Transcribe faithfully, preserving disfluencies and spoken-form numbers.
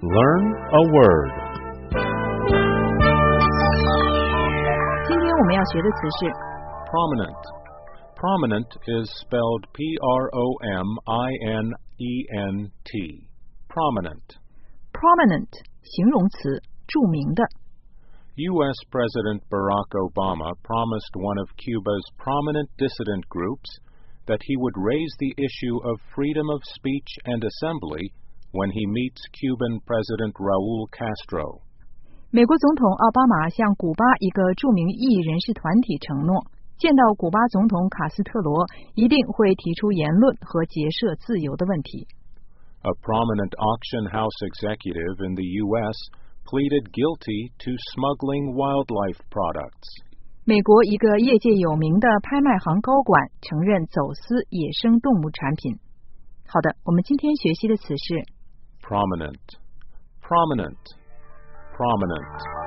Learn a word. 今天我们要学的词是 Prominent. Prominent is spelled P R O M I N E N T. Prominent. prominent 形容词，著名的。 U S President Barack Obama promised one of Cuba's prominent dissident groups that he would raise the issue of freedom of speech and assembly when he meets Cuban President Raul Castro. 美国总统奥巴马向古巴一个著名异议人士团体承诺，见到古巴总统卡斯特罗，一定会提出言论和结社自由的问题。 A prominent auction house executive in the U S pleaded guilty to smuggling wildlife products. 美国一个业界有名的拍卖行高管承认走私野生动物产品。好的，我们今天学习的词是 Prominent. Prominent. Prominent.